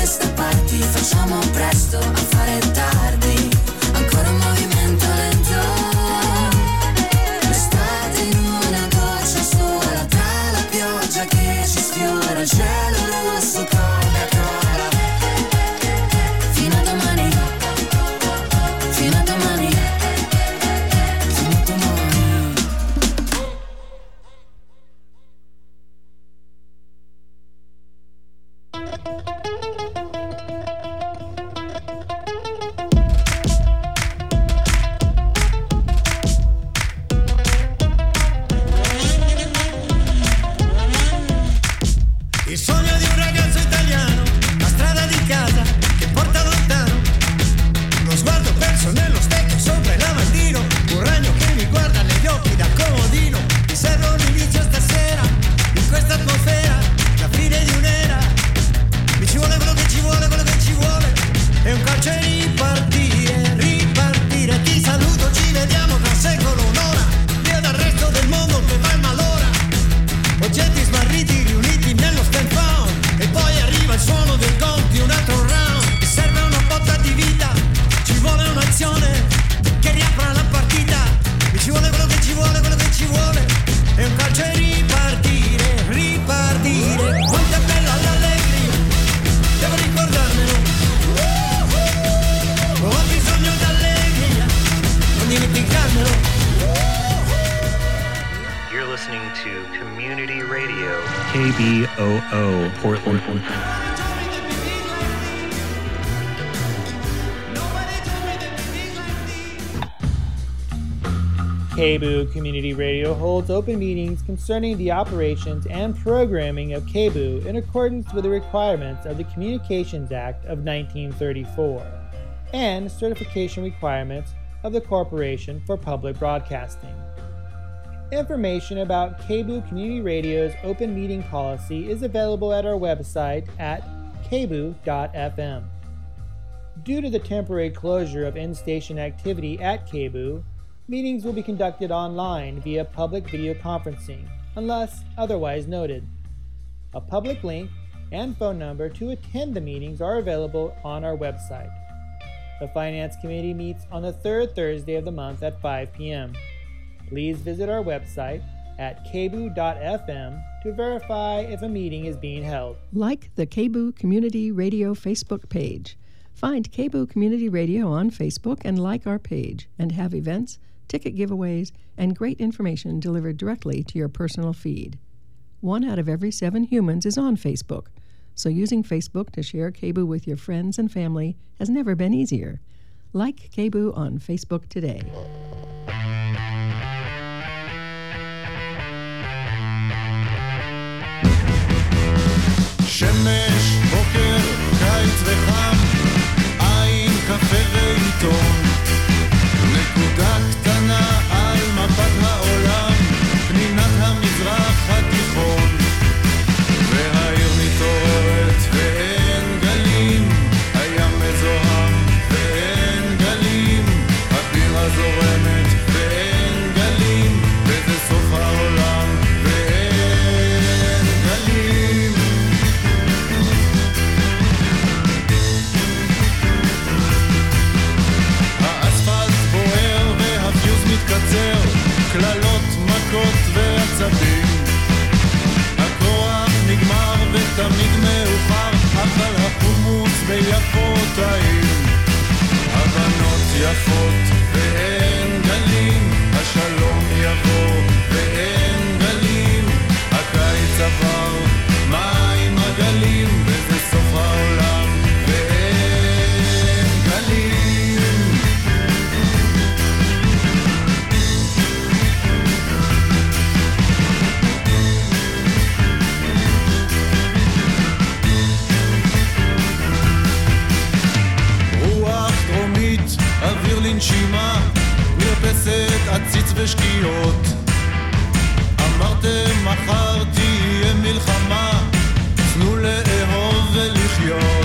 queste parti, facciamo presto a fare tardi, ancora un movimento lento, l'estate in una goccia sola, tra la pioggia che ci sfiora, il cielo rosso Coca-Cola, fino a domani, fino a domani, fino a domani. Il sogno di un ragazzo italiano, la strada di casa che porta lontano, uno sguardo perso nello specchio sopra il lavandino, un ragno che mi guarda negli occhi da comodino, mi serve un inizio stasera, in questa atmosfera, la fine di un'era, mi ci vuole quello che ci vuole, quello che ci vuole, è un calcio e ripartire, ripartire, ti saluto, ci vediamo tra un secolo, un'ora, via dal resto del mondo che va in malora, oggetti smarriti riuniti nello stand phone, e poi arriva il suono dei conti, un altro round, mi serve una botta di vita, ci vuole un'azione che riapra la partita, mi ci vuole quello che ci vuole, quello che ci vuole, è un calcio e ripartire, ripartire, quanto è bella l'allegria, devo ricordarmelo, ho bisogno d'allegria, non dimenticarmelo. You're listening to Community Radio, KBOO, Portland. KBOO Community Radio holds open meetings concerning the operations and programming of KBOO in accordance with the requirements of the Communications Act of 1934 and certification requirements of the Corporation for Public Broadcasting. Information about KBOO Community Radio's open meeting policy is available at our website at kboo.fm. Due to the temporary closure of in-station activity at KBOO, meetings will be conducted online via public video conferencing, unless otherwise noted. A public link and phone number to attend the meetings are available on our website. The Finance Committee meets on the third Thursday of the month at 5 p.m. Please visit our website at kboo.fm to verify if a meeting is being held. Like the KBOO Community Radio Facebook page. Find KBOO Community Radio on Facebook and like our page, and have events, ticket giveaways, and great information delivered directly to your personal feed. 1 out of every 7 humans is on Facebook, so using Facebook to share KBOO with your friends and family has never been easier. Like KBOO on Facebook today. שמש, בוקר, קיץ וחם, עין, קפה ועיתון, נקודה קטנה על מפת העולם, פנינת המזרח התיכון, והעיר מתעוררת ואין גלים, הים מזוהם ואין גלים, הבירה זורמת ואין גלים, וזה סוף העולם ואין גלים. מתקצר, כללות, מכות ועצבים, הכוח נגמר ותמיד מאוחר, אבל החומוס ביפו טעים, הבנות יפות ואין גלים, השלום יבוא ואין גלים, הקיץ עבר, מה עם הגלים, וזה סוף העולם ואין גלים. אוויר לנשימה, מרפסת, עציץ ושקיעות, אמרתם מחר תהיה מלחמה, תנו לאהוב ולחיות.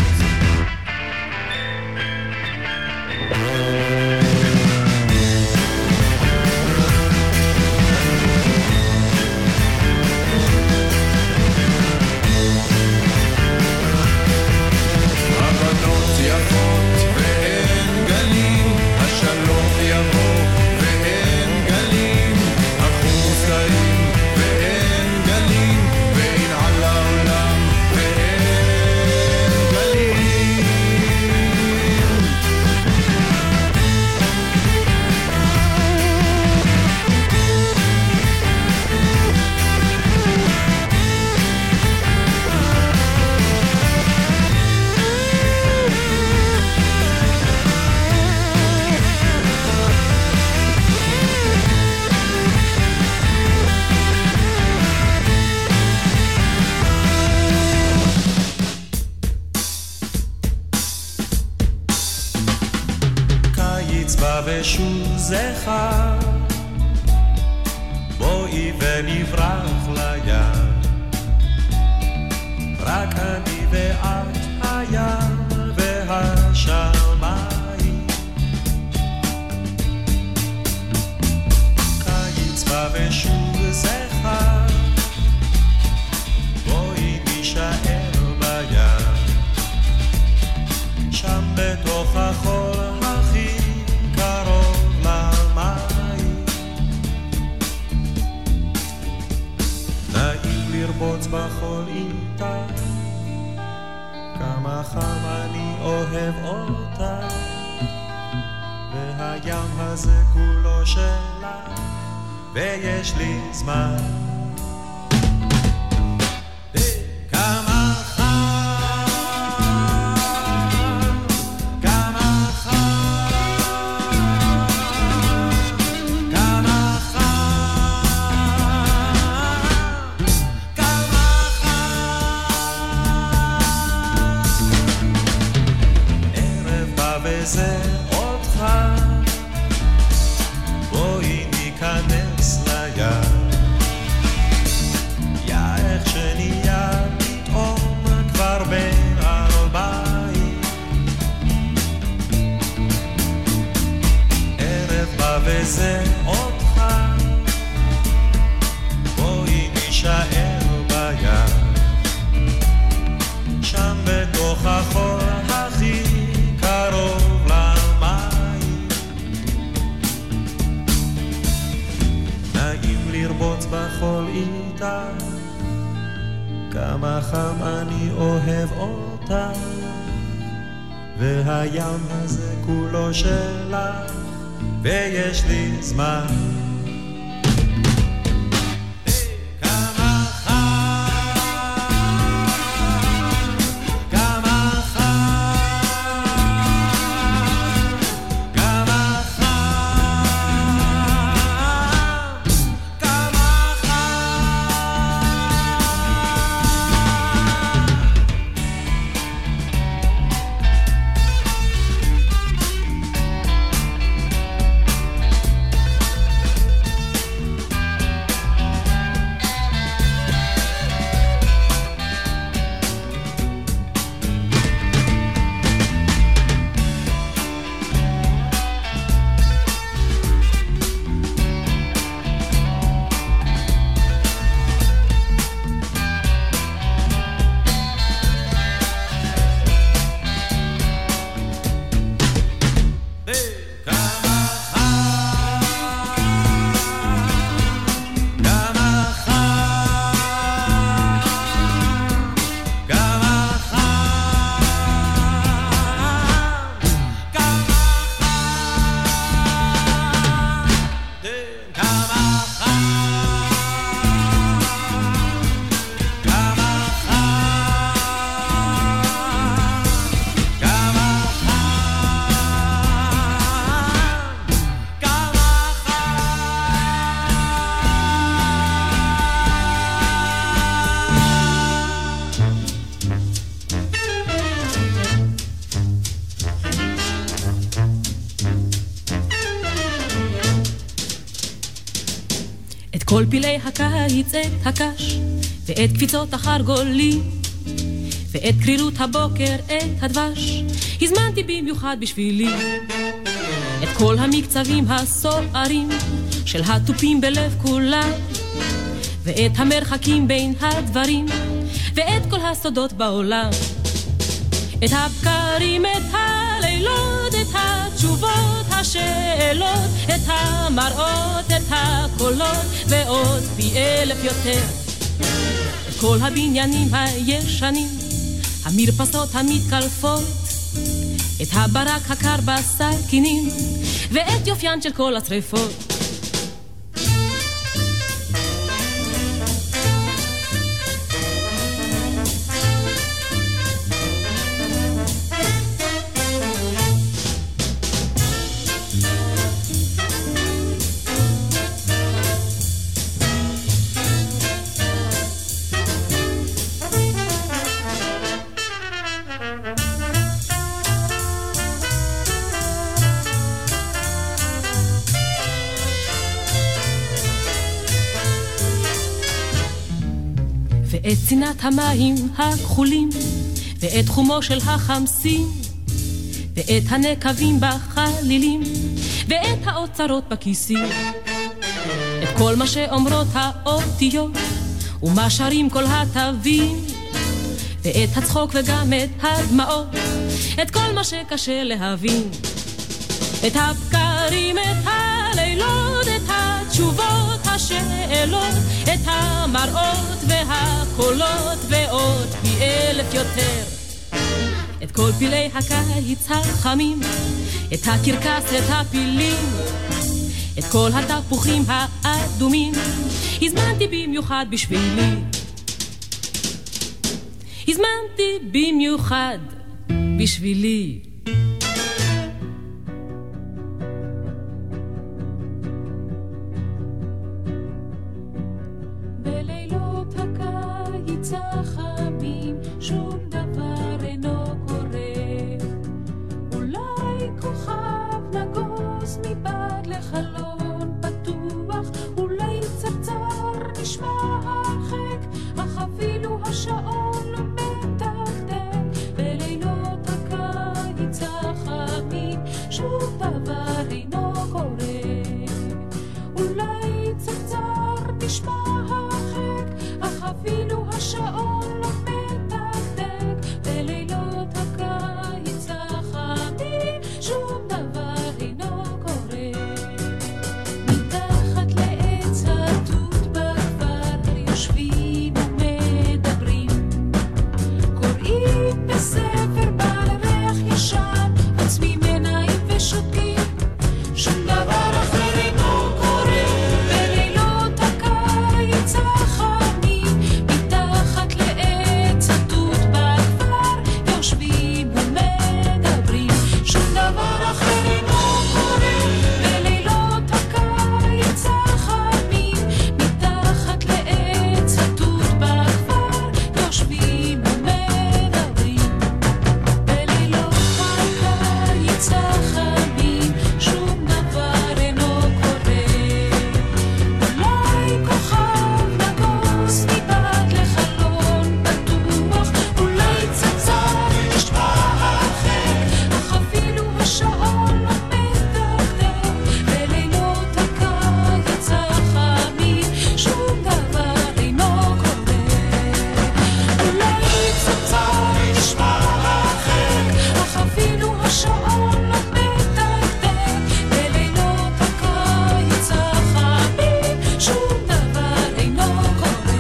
קצבה ושוב זכר, בואי ונברח לים, רק אני ואת הים והשמיים. קצבה ושוב זכר, בואי נשאר בים, שם בתוך החול הכי קרוב למים. נעים לרבוץ בחול איתה, כמה חם אני אוהב אותה, והים הזה כולו שלה, ויש לי זמן. זה אותך, בואי ניכנס לים, יא איך שנהיה פתאום כבר בין 40. ערב בא וזה אותך, בואי נשאר בים, שם בתוך החול הכי קרוב למים. נעים לרבוץ בחול איתה, כמה חם אני אוהב אותה, והים הזה כולו שלך, ויש לי זמן. כל פילי הקיץ את הקש, ואת קפיצות החרגולים, ואת קרירות הבוקר את הדבש, הזמנתי במיוחד בשבילי. את כל המקצבים הסוערים של הטופים בלב כולם, ואת המרחקים בין הדברים, ואת כל הסודות בעולם. את הבקרים, את הלילות, את התשובות, השאלות, את המראות, את הקולות, ועוד פי אלף יותר. את כל הבניינים הישנים, המרפסות המתקלפות, את הברק הקר בסכינים, ואת יופיין של כל השריפות. את צינת המים הכחולים, ואת חומו של החמסים, ואת הנקבים בחלילים, ואת האוצרות בכיסים. את כל מה שאומרות האותיות, ומה שרים כל התווים, ואת הצחוק וגם את הדמעות, את כל מה שקשה להבין. את הבקרים, את הלילות, את התשובות, השאלות, את המראות והקולות, ועוד פי אלף יותר. את כל פילי הקיץ החמים, את הקרקס, את הפילים, את כל התפוחים האדומים, הזמנתי במיוחד בשבילי. הזמנתי במיוחד בשבילי. בלילות הקיץ החמים שום דבר אינו קורה, אולי כוכב נגוז מבעד לחלון פתוח, אולי צרצר נשמע הרחק, אך אפילו השעון לא מתקתק. בלילות הקיץ החמים שום דבר אינו קורה, אולי צרצר נשמע הרחק, אך אפילו השעון לא מתקתק. בלילות הקיץ החמים שום דבר אינו קורה. מתחת לעץ התות בכפר יושבים ומדברים, קוראים בספר בעל ריח ישן, עוצמים עיניים ושותקים, שום דבר אחר אינו קורה. בלילות הקיץ החמים מתחת לעץ התות בכפר יושבים ומדברים, שום דבר אחר אינו קורה. בלילות הקיץ החמים מתחת לעץ התות בכפר יושבים ומדברים. בלילות הקיץ החמים שום דבר אינו קורה, אולי כוכב נגוז מבעד לחלון פתוח, אולי צרצר נשמע הרחק, אך אפילו השעון לא מתקתק. בלילות הקיץ החמים שום דבר אינו קורה, אולי צרצר נשמע הרחק, אך אפילו השעון לא מתקתק. בלילות הקיץ החמים שום דבר אינו קורה.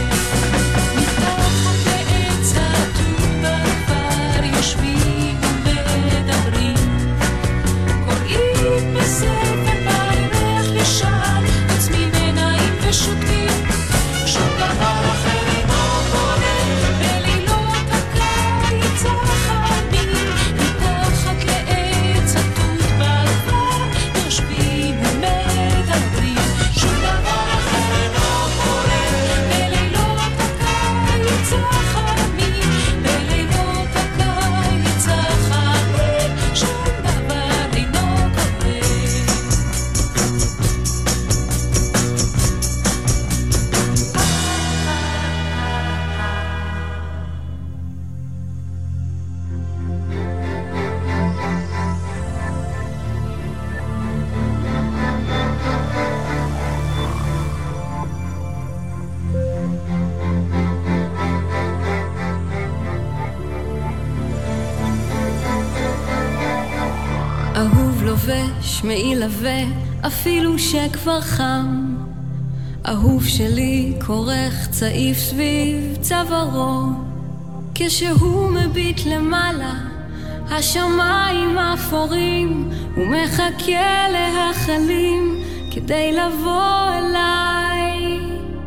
מתחת לעץ התות בכפר יושבים ומדברים, קוראים בספר בעל ריח ישן, עוצמים עיניים ושותקים, שום דבר אחר אינו קורה. בלילות הקיץ החמים מתחת לעץ התות בכפר יושבים ומדברים, שום דבר אחר אינו קורה. בלילות הקיץ החמים, בלילות הקיץ החמים שום דבר אינו קורה. אהוב לובש מעיל עבה אפילו שכבר חם, אהוב שלי כורך צעיף סביב צווארו, כשהוא מביט למעלה השמיים אפורים, הוא מחכה להחלים כדי לבוא אליי,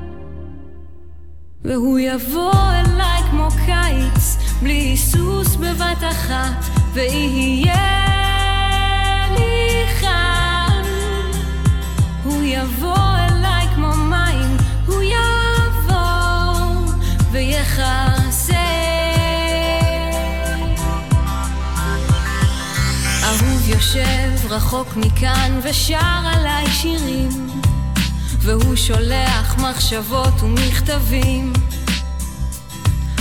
והוא יבוא אליי כמו קיץ בלי היסוס בבת אחת, ויהיה לי חם. הוא יבוא אליי כמו מים, הוא יבוא ויחסה. אהוב יושב רחוק מכאן ושר עליי שירים, והוא שולח מחשבות ומכתבים,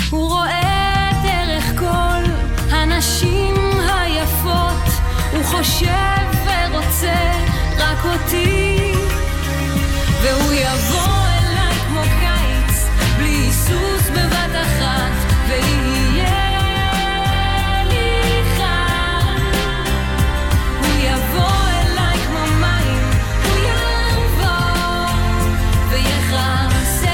הוא רואה דרך כל הנשים היפות, הוא חושב ורוצה רק אותי, והוא יבוא אליי כמו קיץ בלי היסוס בבת אחת, ויהיה לי חם. הוא יבוא אליי כמו מים, הוא יעבור ויחסה.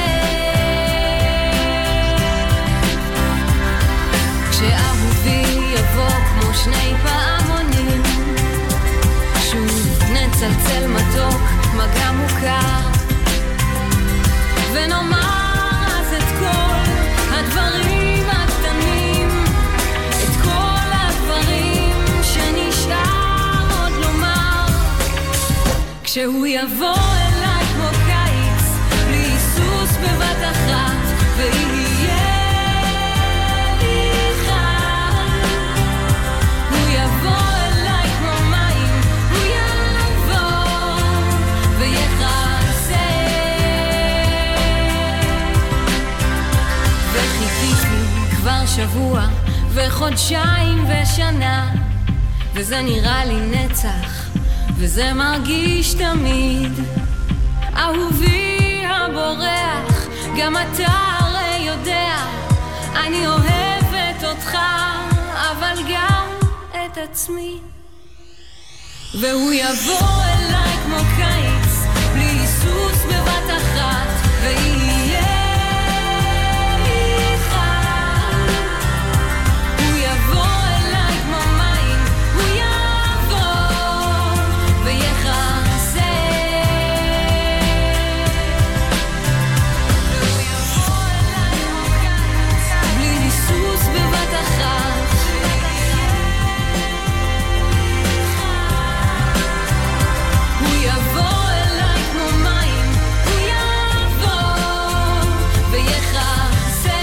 כשאהובי יבוא כמו שני פעמונים, שוב נצלצל מתוק מגע מוכר, ונאמר אז את כל הדברים הקטנים, את כל הדברים שנשאר עוד לומר. כשהוא יבוא אליי כמו קיץ בלי היסוס בבת אחת, ויהיה לי חם. הוא יבוא אליי כמו מים, הוא יעבור ויחסה. וחיכיתי כבר שבוע וחודשיים ושנה, וזה נראה לי נצח, וזה מרגיש תמיד. אהובי הבורח, גם אתה הרי יודע, אני אוהבת אותך, אבל גם את עצמי. והוא יבוא אליי כמו קיץ בלי היסוס בבת אחת, ויהיה לי חם. הוא יבוא אליי כמו מים, הוא יעבור ויחסה. והוא יבוא אליי כמו קיץ בלי היסוס בבת אחת, הוא יבוא אליי כמו מים, הוא יעבור ויחסה.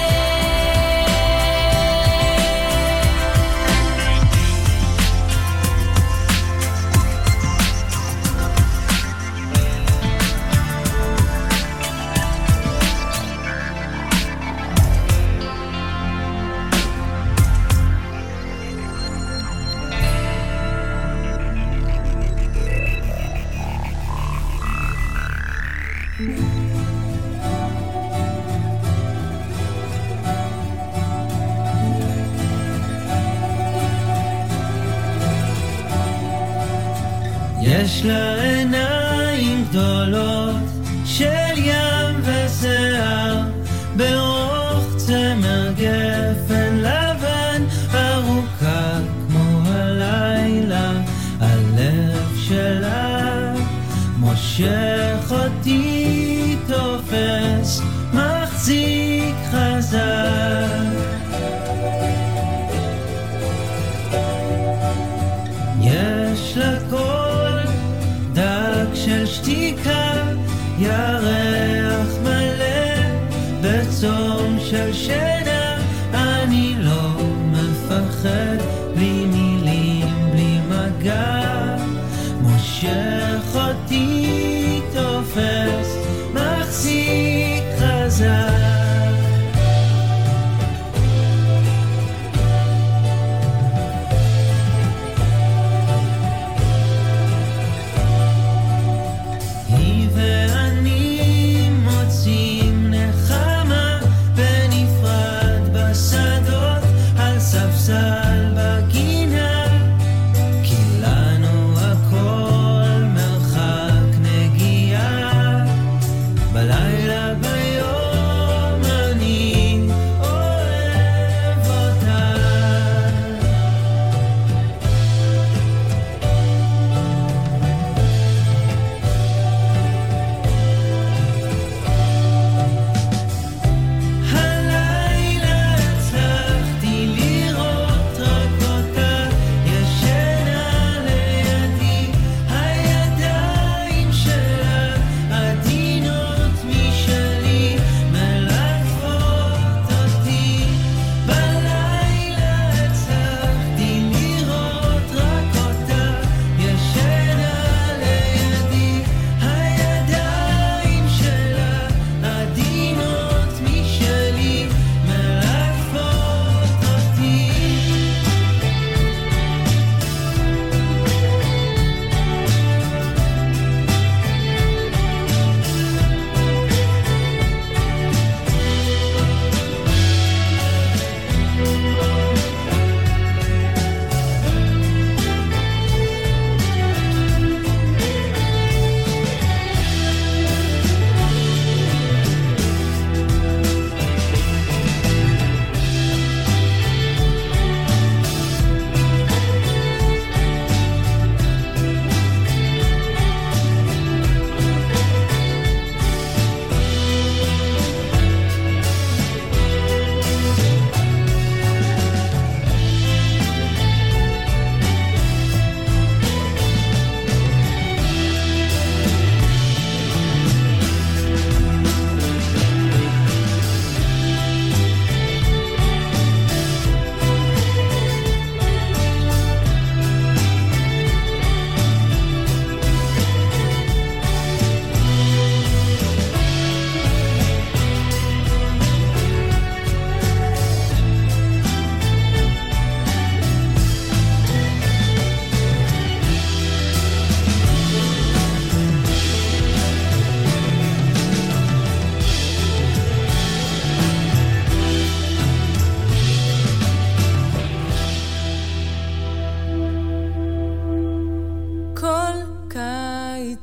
יש לה עיניים גדולות של ים ושיער, ברוך צמר גפן לבן, ארוכה כמו הלילה. הלב שלה מושך אותי, תופס, מחזיק חזק. יש לה קול דק של שתיקה, ירח מלא בצום של שינה. אני לא מפחד, בלי מילים, בלי מגע, מושך אותי, תופס, מחזיק חזק. ספסל בגינה,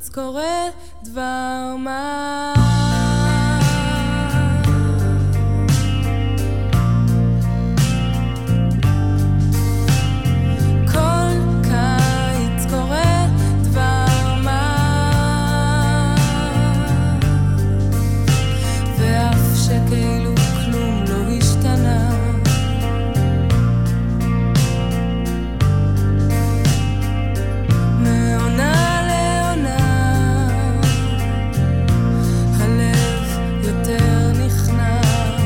קיץ קורה דבר מה כאילו כלום לא השתנה מעונה לעונה הלב יותר נכנע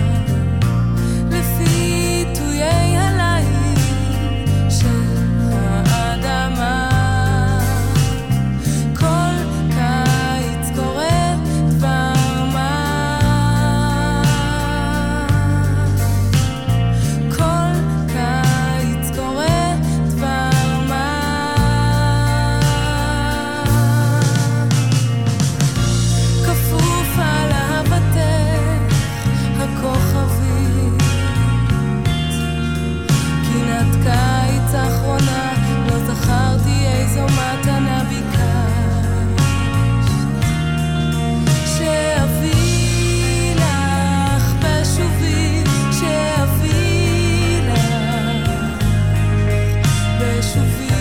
לפי טויי הליל של האדמה כל קיץ קורה דבר מה האחרונה לא זכרתי איזו מתנה ביקשת שאביא לך בשובי שאביא לך בשובי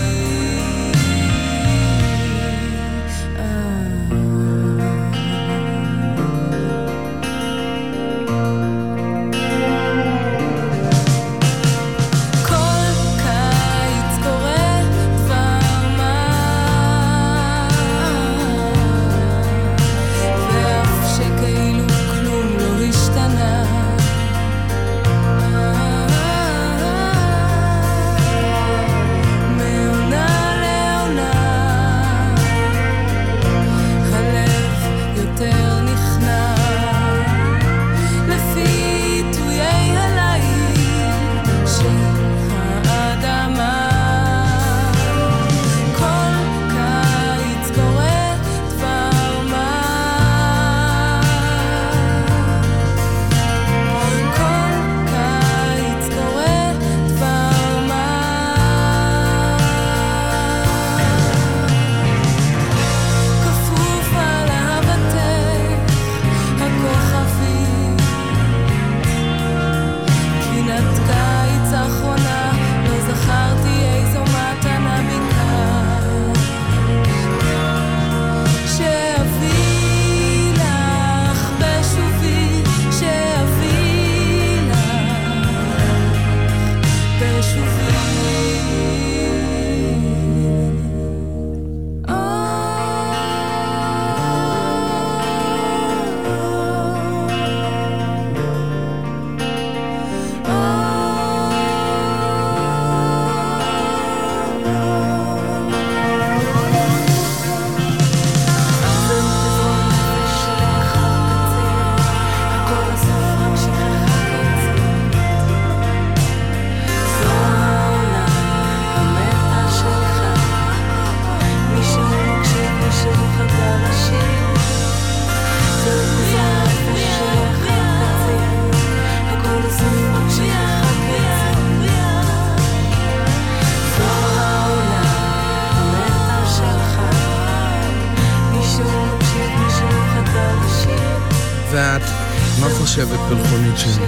ואת, מה חושבת פלחונית שלי?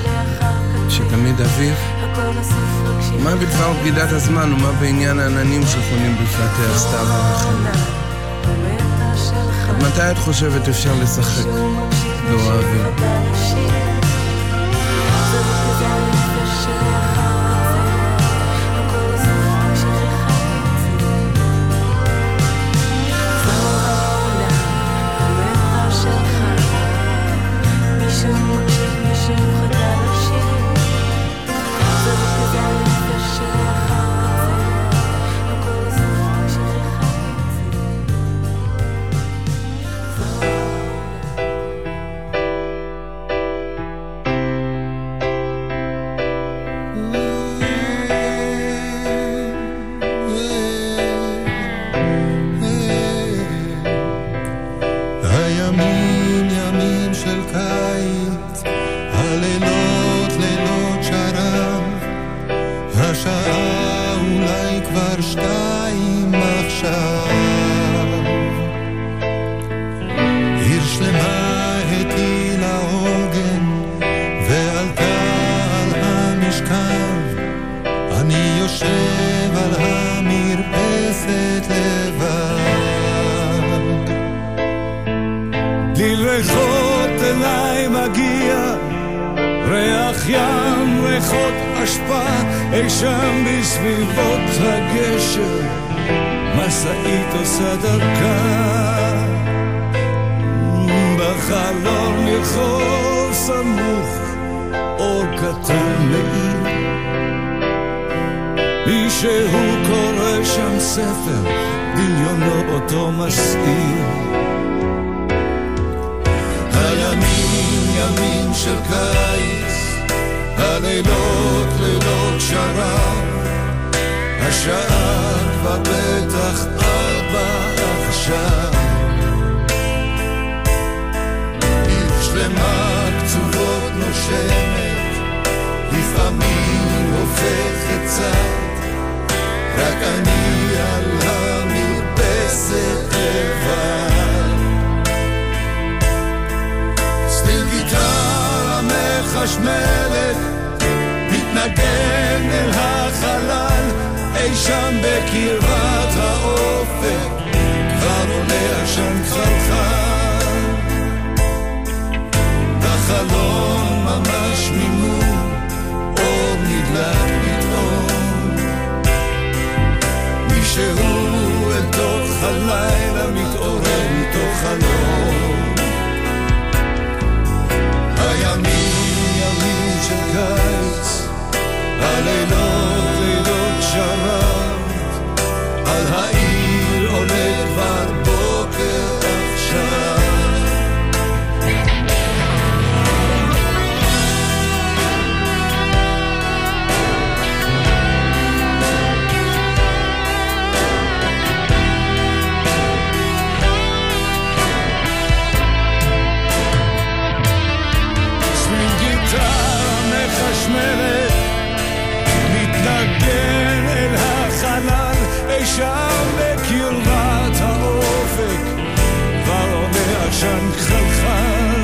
שתמיד אביב? מה בדבר בגידת הזמן ומה בעניין העננים שחונים בפלטי הסתיו והחיים? עד מתי את חושבת אפשר לשחק באוהבים? יושב על המרפסת לבד. דיל ריחות אליי מגיע, ריח ים, ריחות אשפה, אי שם בסביבות הגשר, מסעית עושה דרכה. בחלון יחור סמוך, אור קטן לעיר, מישהו קורא שם ספר, דמיונו אותו מסעיר. הימים ימים של קיץ, הלילות לילות שרב, השעה כבר בטח 4 עכשיו. עיר שלמה קצובות נושמת, לפעמים הופכת צד, רק אני על המרפסת לבד. סטיל גיטרה מחשמלת, מתנגן אל החלל, אי שם בקרבת האופק, כבר עולה עשן חלחל. בחלון ממש ממול, אור נדלק פתאום, מישהו אל תוך הלילה מתעורר מתוך חלום. הימים ימים של קיץ, הלילות לילות שרת, על העיר עולה כבר בוקר עכשיו. סביב גיטרה מחשמלת, מתנגן אל החלל, אי שם בקרבת האופק, כבר עולה עשן חלחל.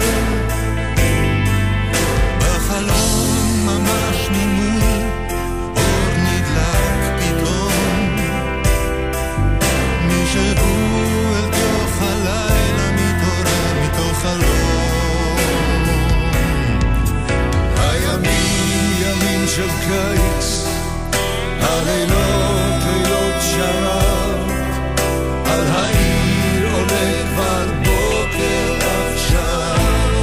בחלום ממש ממול, אור נדלק פתאום, מישהו אל תוך הלילה מתעורר מתוך חלום. הימים ימים של קיץ, הלילות לילות שרת, על העיר עולה כבר בוקר עכשיו.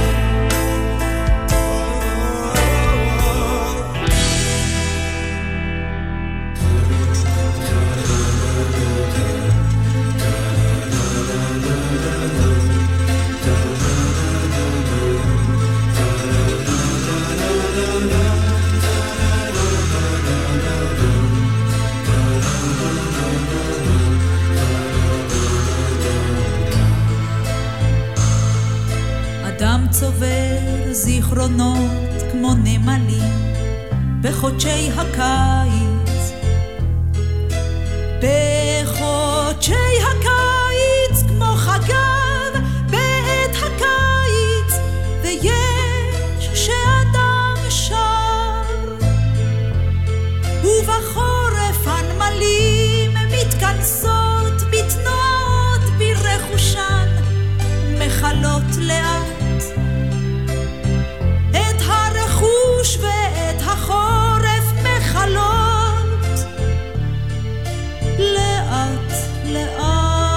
אדם צובר זיכרונות כמו נמלים בחודשי הקיץ, בחודשי הקיץ כמו חגב בעת הקיץ, ויש שאדם שר, ובחורף הנמלים מתכנסות בתנועות ברכושן, מחלות לאט את הרכוש ואת החורף, מחלות לאט לאט.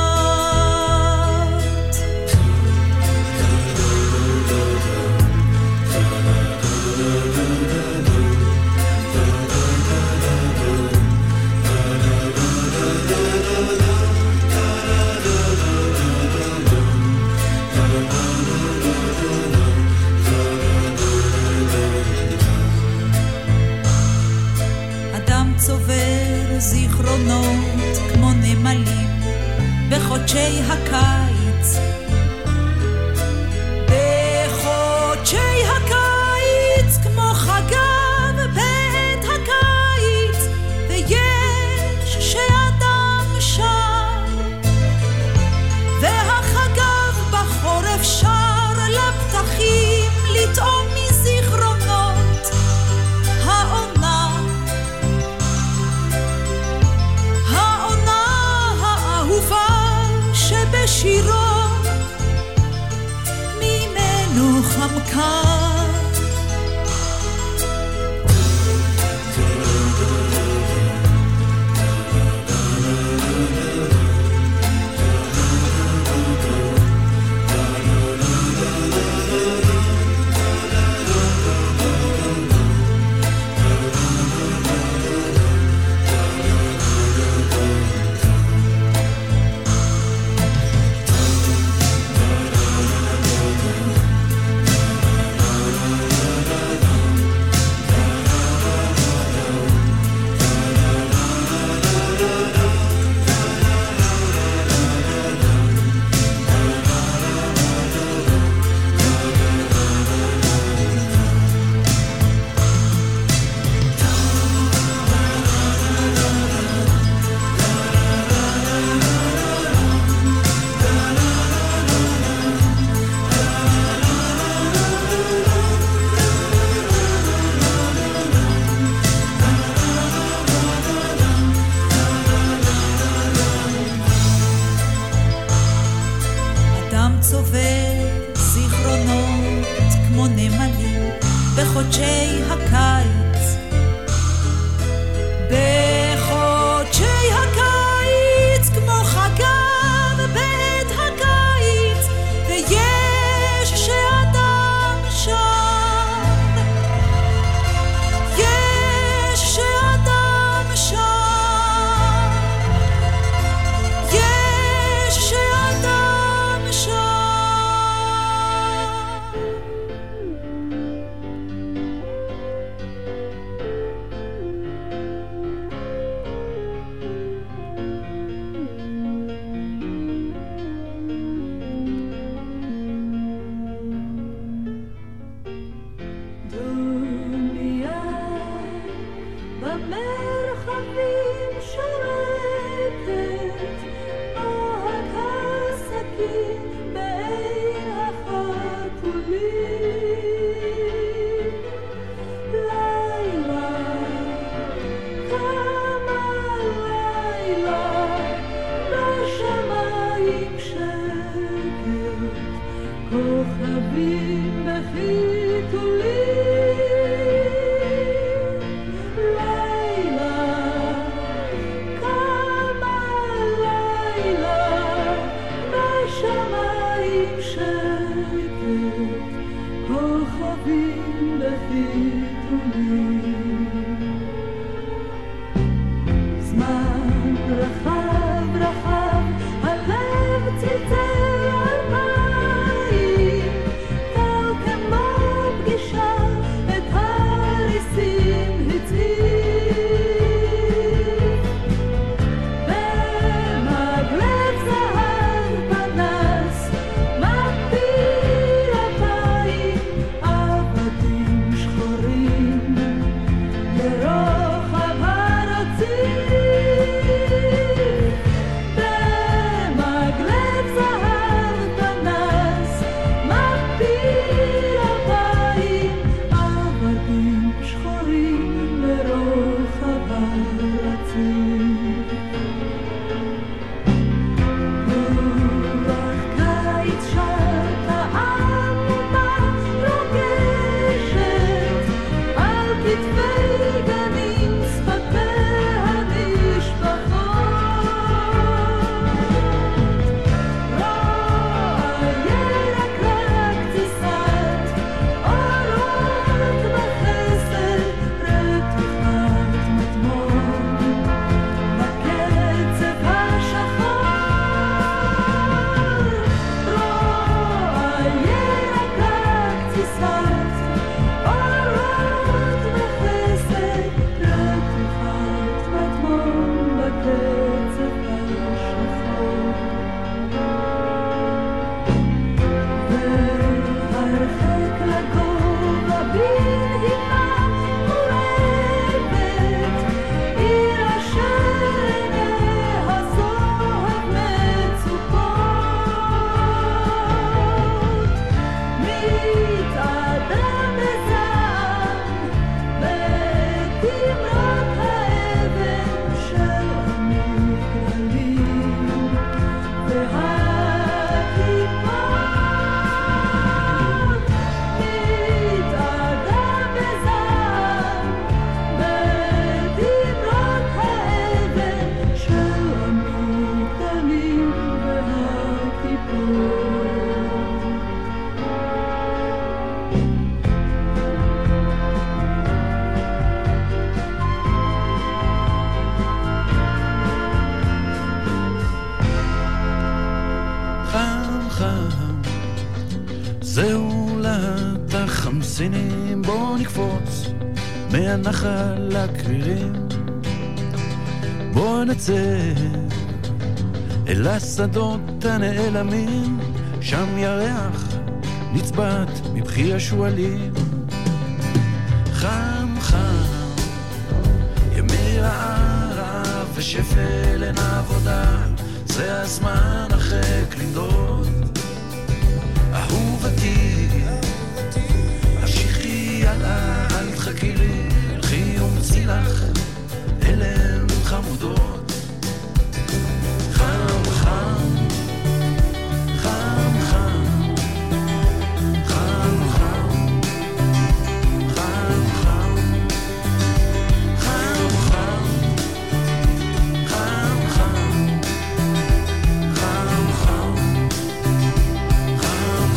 צובר זיכרונות כמו נמלים בחודשי הקיץ, בחודשי הקיץ כמו חגב בעת הקיץ, ויש שאדם שר, והחגב בחורף שר לפתחים לטעום מזיכרונות העונה. המקר. בחודשי הקיץ, בחודשי הקיץ, כמו חגה בבית הקיץ, ויש שאדם שר, יש שאדם שר, יש שאדם שר. זהו להט החמסינים, בוא נקפוץ מהנחל לקרירים, בוא נצא אל השדות הנעלמים, שם ירח נצבט מבחי השואלים. חם חם, ימי רעב ושפל אין עבודה, זה הזמן החק לנדוד. אהובתי, המשיכי הלאה, אל תחכי לי, הלכי ומציא לך אלם חמודות. חם חם, חם חם, חם חם, חם חם, חם חם, חם חם, חם חם, חם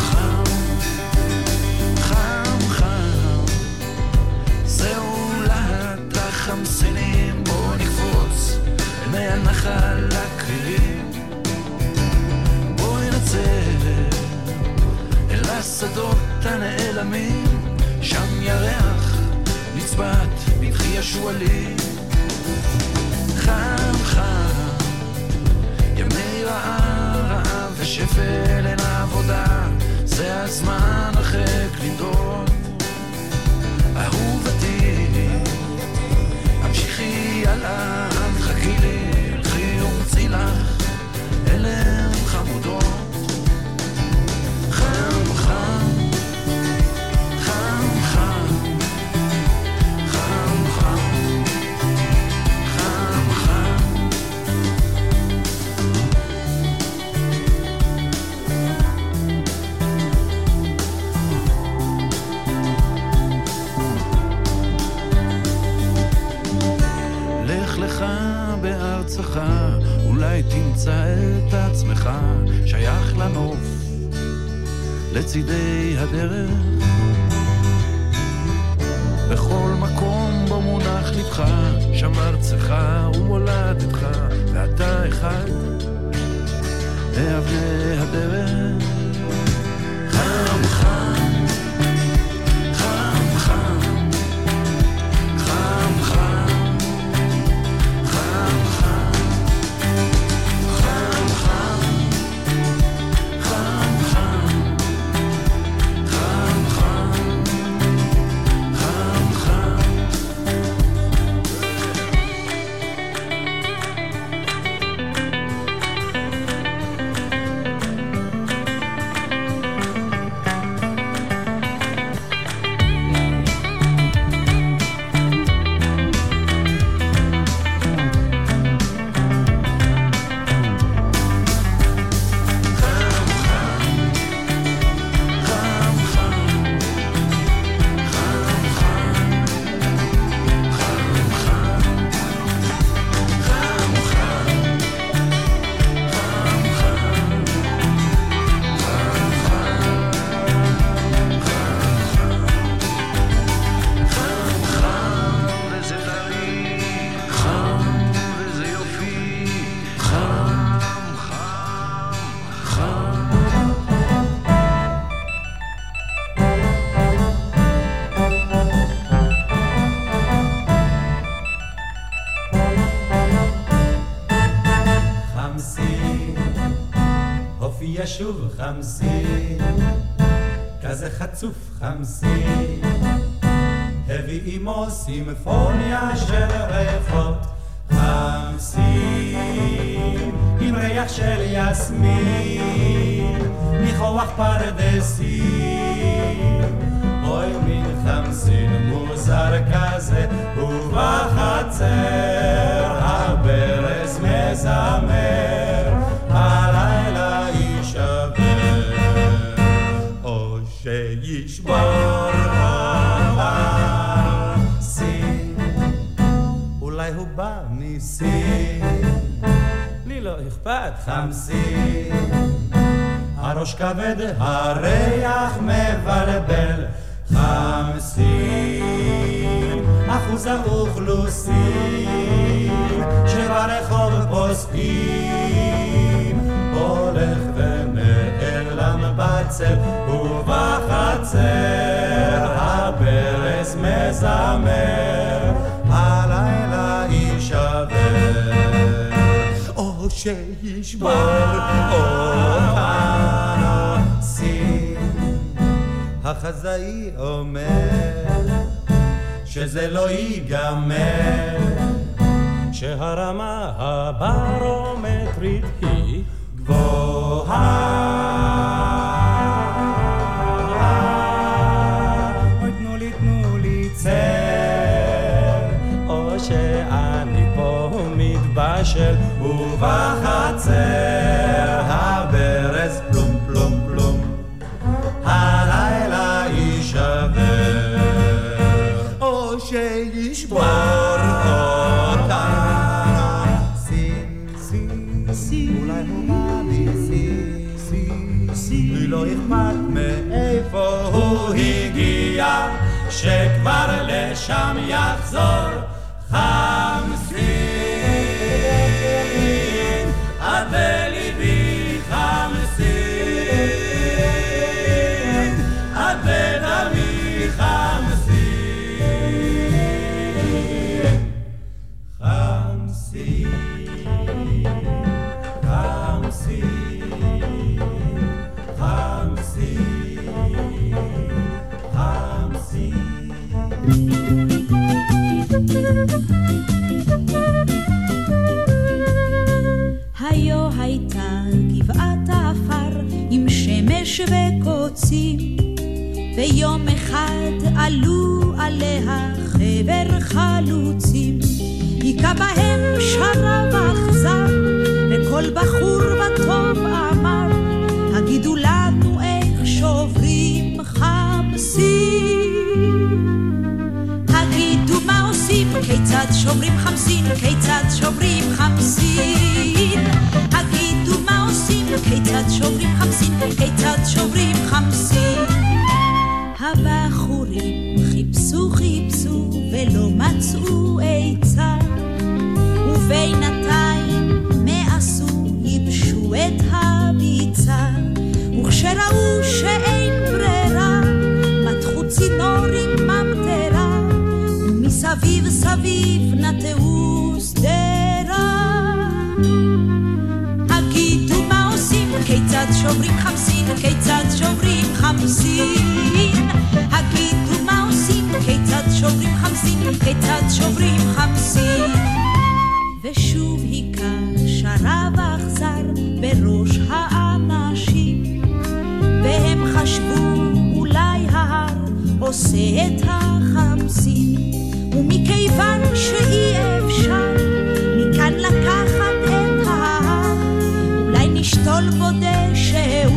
חם, זהו להט החמסינים, בוא נקפוץ מהנחל לקרירים, בואי נצא אל השדות הנעלמים, שם ירח נצבט בדחי השואלים. חם חם, ימי רעב ושפל אין עבודה, זה הזמן החק לנדוד. אהובתי, המשיכי הלאה, אל תחכי לי, הלכי ומציא לך אלם חמודות. חם חם, חם חם, חם חם, חם חם. לך לך בארצך, אולי תמצא את עצמך שייך לנוף לצידי הדרך, בכל מקום בו מונח לבך, שם ארצך ומולדתך, ואתה אחד באבני הדרך. חם חם, חם חם, חם חם, חם חם, חם חם, חם חם, חם חם, חם חם. שוב חמסין, כזה חצוף חמסין, הביא עמו סימפוניה של ריחות. חמסין, עם ריח של יסמין, ניחוח פרדסים, אוי מין חמסין מוזר כזה, ובחצר הברז מזמר, הלילה או שישבור סין, אולי הוא בא מסין, לי לא אכפת. חמסין, הראש כבד, הריח מבלבל. חמסין, אחוז האוכלוסין שברחוב פוסקים, הולך ונעלם בצל ובא לזמר, הלילה יישבר, או שישבר אותנו סין. החזאי אומר שזה לא ייגמר, שהרמה הברומטרית היא גבוהה. אוי תנו לי צר, או שאני פה מתבשל ובחצר הברז פלום פלום פלום, הלילה יישבר, או שישבור אותנו סין. אולי הוא בא מסין, לי לא אכפת מאיפה הוא הגיע, שכבר לשם יחזור חמסין. עד בליבי חמסין, עד בדמי חמסין. חמסין, חמסין, חמסין, חמסין. היו הייתה גבעת האפר עם שמש וקוצים, ויום אחד עלו עליה חבר חלוצים, היכה בהם שרב אכזר, וכל בחור וטוב אמר, הגידו לנו איך שוברים חמסין. הגידו מה עושים, כיצד שוברים חמסין, כיצד שוברים חמסין. הגידו מה עושים, כיצד שוברים חמסין, כיצד שוברים חמסין. הבחורים חיפשו ולא מצאו עצה, ובינתיים מעשו ייבשו את הביצה, וכשראו שאין ברירה מתחו צינור עם ממטרה, ומסביב סביב נטעו שדרה. הגידו מה עושים, כיצד שוברים חמסין, כיצד שוברים חמסין. הגידו מה עושים, כיצד שוברים חמסין, כיצד שוברים חמסין. ושוב היכה שרב אכזר בראש האנשים, והם חשבו אולי ההר עושה את החמסין, ומכיוון שאי אפשר מכאן לקחת את ההר, אולי נשתול בו דשא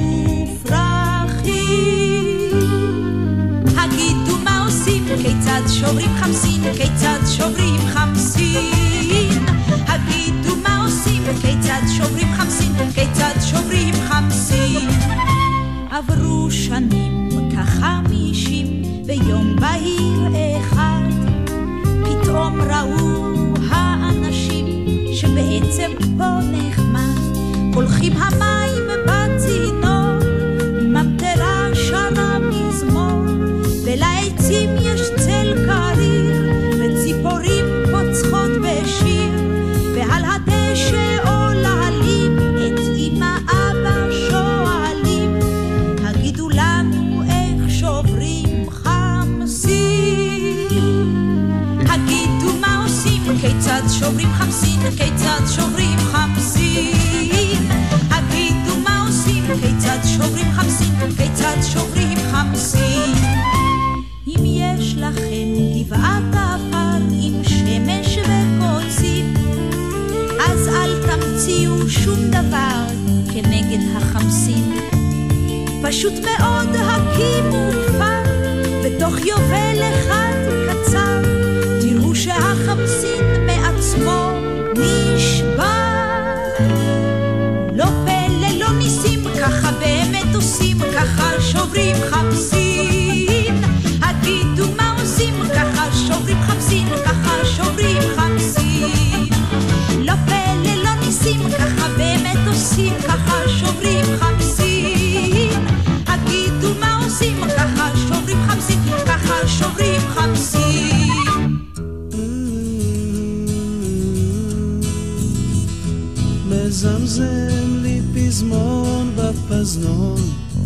ופרחים. הגידו מה עושים, כיצד שוברים חמסין, כיצד שוברים חמסין. הגידו מה עושים, כיצד שוברים חמסין, כיצד שוברים חמסין. עברו שנים כ50, ויום בהיר אחד פתאום ראו האנשים שבעצם פה נחמד, הולכים המים בצינור, ממטרה שרה מזמור, ולעצים יש צל קריר, וציפורים פוצחות בשיר, ועל הדשא עוללים את אמא אבא שואלים, הגידו לנו איך שוברים חמסין. הגידו מה עושים, כיצד שוברים חמסין, כיצד שוברים חמסין. הגידו מה עושים, כיצד שוברים חמסין, כיצד שוברים חמסין. אם יש לכם גבעת האפר עם שמש וקוצים, אז אל תמציאו שום דבר כנגד החמסין. פשוט מאוד הקימו כפר בתוך יובל אחד קצר, תראו שהחמסין מעצמו נשבר. לא פלא, לא ניסים, ככה באמת עושים, ככה שוברים חמסין. הגידו מה עושים, ככה שוברים חמסין, ככה שוברים חמסין. לא פלא, לא ניסים, ככה באמת עושים, ככה שוברים חמסין. הגידו מה עושים, ככה שוברים חמסין, ככה שוברים חמסין. מזמזם לי פזמון בפזנון,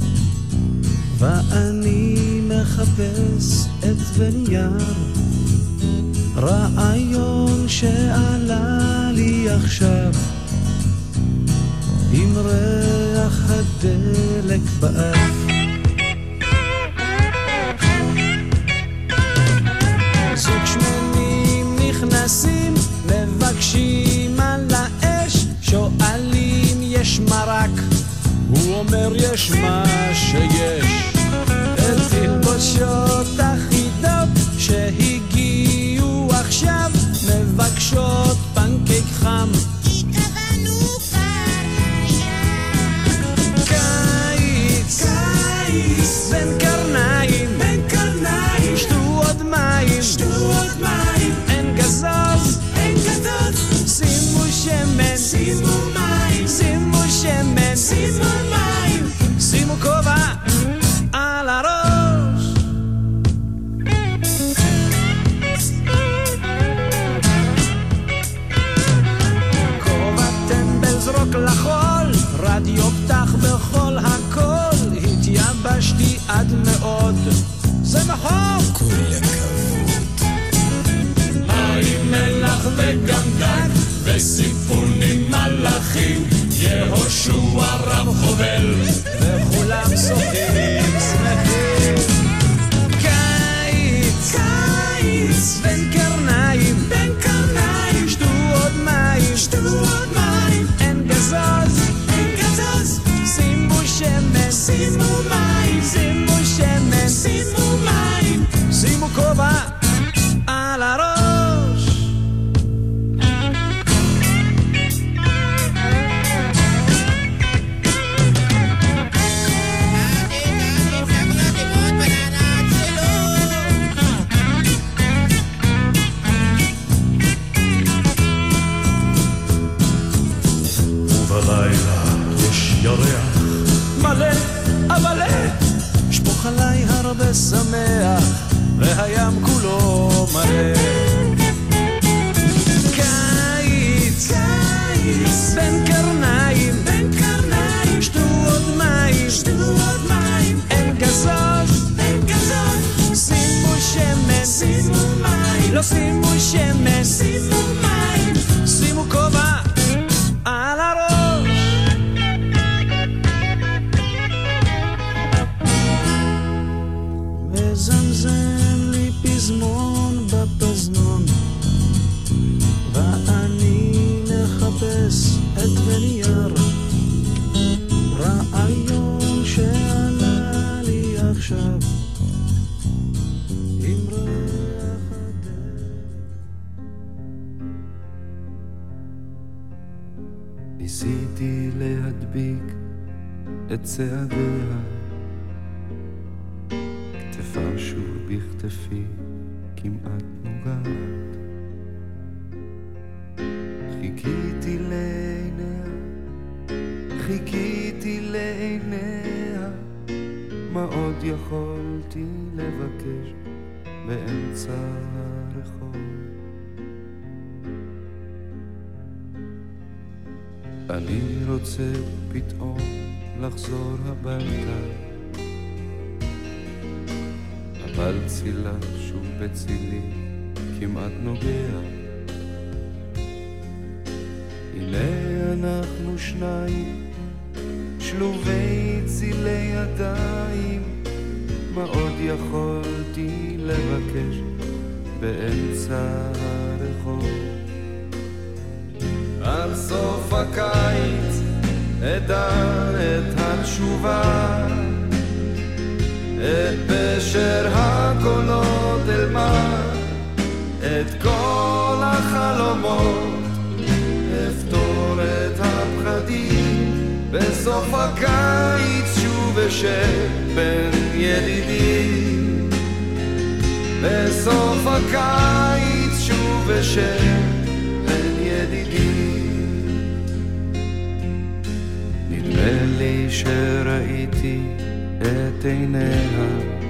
ואני מחפש את ונייר, רעיון שעלה לי עכשיו, עם ריח הדלק באף. זוג שמנים נכנסים, מבקשים על האש, שואלים יש מרק, הוא אומר יש מה שיש. את תלבושות אחידות שהגיעו עכשיו, מבקשות פנקק חם, כי קבענו כבר קיץ, קיץ בין קרניים, בין קרניים, שתו עוד מים, שתו עוד מים, אין גזוז, אין גזוז, שימו שמן, שימו מים, שימו שמן, שימו מים, שימו כובע על הראש. כובע טמבל זרוק לחול, רדיו פתח בכל הכל, התייבשתי עד מאוד, זה נכון. כולה כבוד. מים מלח וגם דג, וסיפונים מלאכים, יהושע רב חובל, וכולם שוחים שמחים. קיץ, קיץ בין קרניים, בין קרניים, שתו עוד מים, שתו עוד מים, אין גזוז, אין גזוז, שימו שמן, שימו מים, שימו שמן, שימו מים, שימו כובע על הראש. ובלילה יש ירח מלא, מלא, שפוך עליי הרבה שמח, והים כולו מלא. קיץ, קיץ בין קרניים, בין קרניים, שתו עוד מים, שתו עוד מים, אין גזוז, אין גזוז, שימו שמן, שימו מים, לא שימו שמן, שימו מים, שימו כובע על הראש. מזמזם לי פזמון בפזנון, ואני מחפש את ונייר, רעיון שעלה לי עכשיו, עם ריח הדלק. ניסיתי להדביק את צעדיה, כתפה שוב בכתפי כמעט נוגעת, חיכיתי לעיניה, חיכיתי לעיניה, מה עוד יכולתי לבקש באמצע הרחוב. אני רוצה פתאום לחזור הביתה, אבל צילה שוב בצילי כמעט נוגע. הנה אנחנו שניים שלובי צילי ידיים, מה עוד יכולתי לבקש באמצע הרחוב. על סוף הקיץ אדע את התשובה, את פשר הקולות אלמד, את כל החלומות אפתור את הפחדים. בסוף הקיץ שוב אשב בין ידידים, בסוף הקיץ שוב אשב בין ידידים. נדמה לי שראיתי את עיניה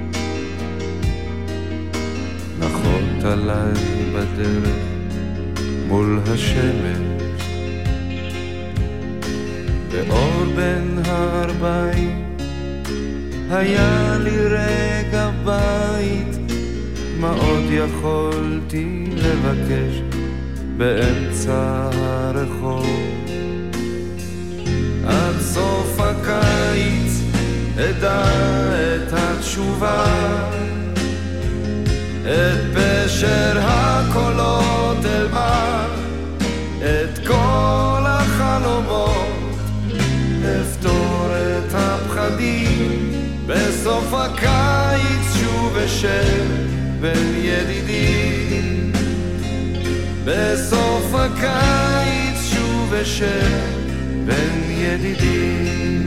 נחות עליי בדרך מול השמש, באור בין הארבעים היה לי רגע בית, מה עוד יכולתי לבקש באמצע הרחוב? עד סוף הקיץ אדע את התשובה, את פשר הקולות אלמד, את כל החלומות אפתור את הפחדים. בסוף הקיץ שוב אשב בין ידידים, בסוף הקיץ שוב אשב בין ידידים.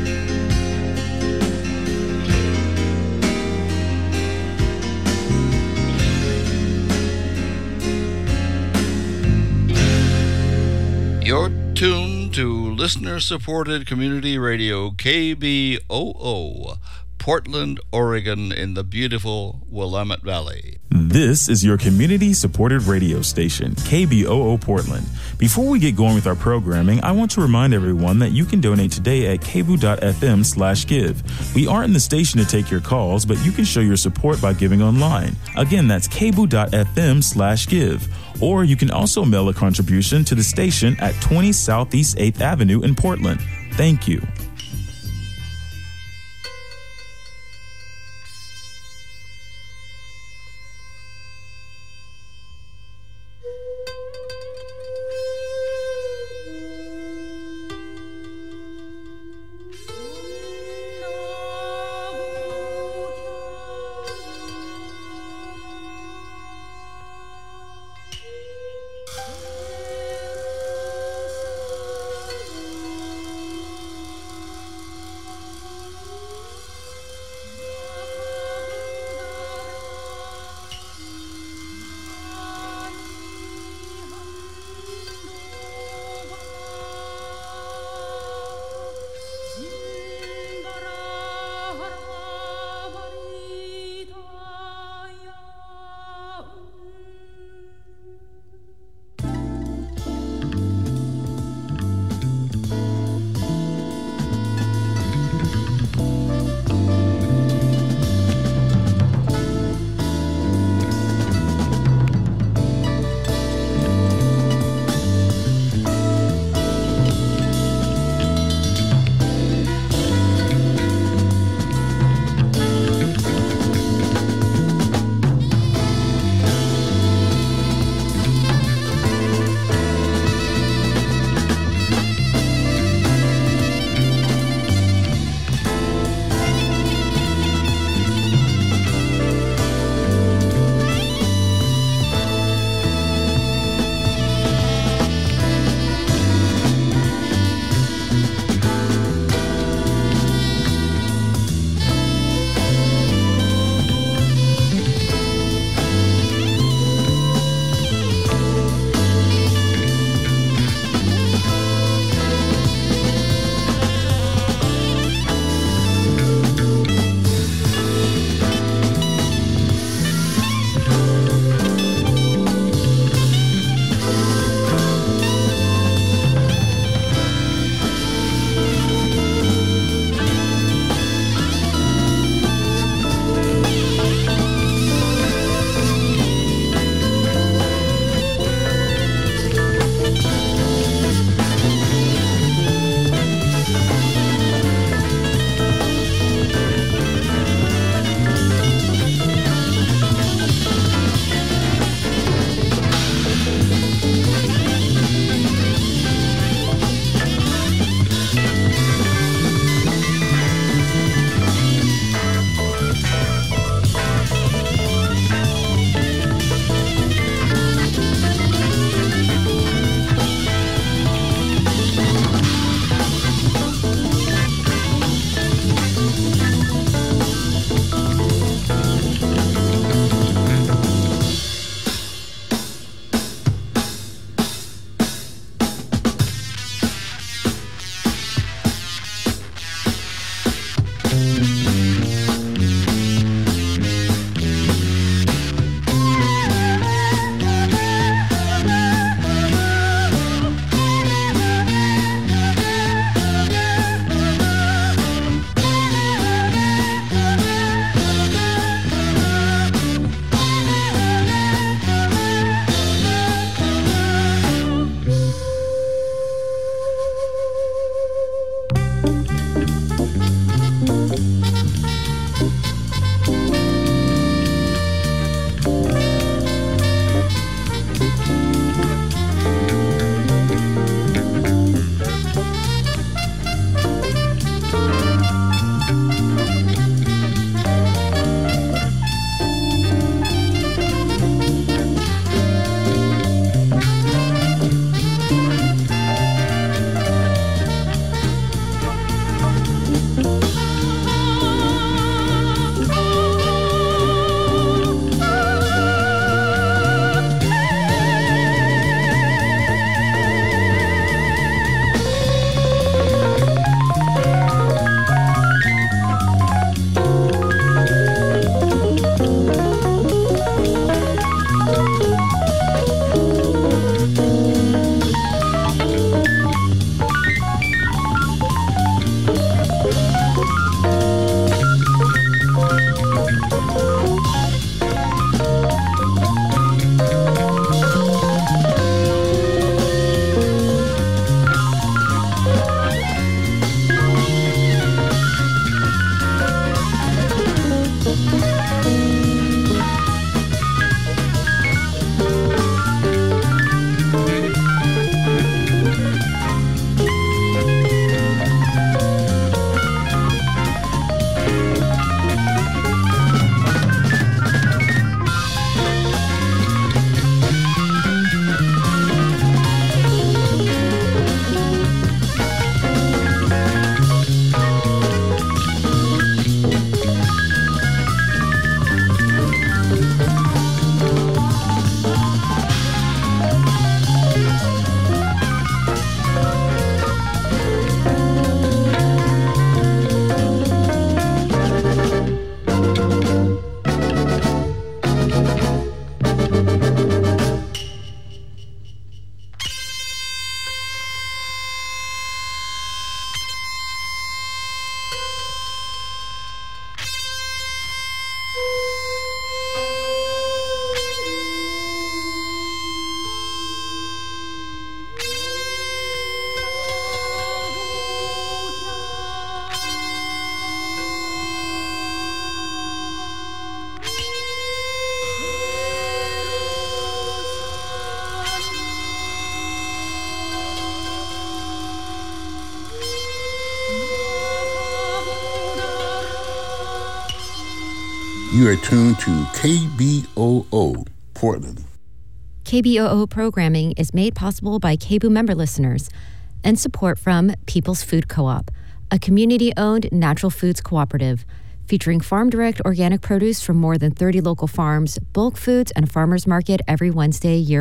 You're tuned to listener-supported community radio KBOO, Portland, Oregon, in the beautiful Willamette Valley. This is your community-supported radio station, KBOO Portland. Before we get going with our programming, I want to remind everyone that you can donate today at kboo.fm/give. We aren't in the station to take your calls, but you can show your support by giving online. Again, that's kboo.fm/give. Or you can also mail a contribution to the station at 20 Southeast 8th Avenue in Portland. Thank you. You are tuned to KBOO, Portland. KBOO programming is made possible by KBOO member listeners and support from People's Food Co-op, a community-owned natural foods cooperative featuring farm-direct organic produce from more than 30 local farms, bulk foods, and farmers market every Wednesday year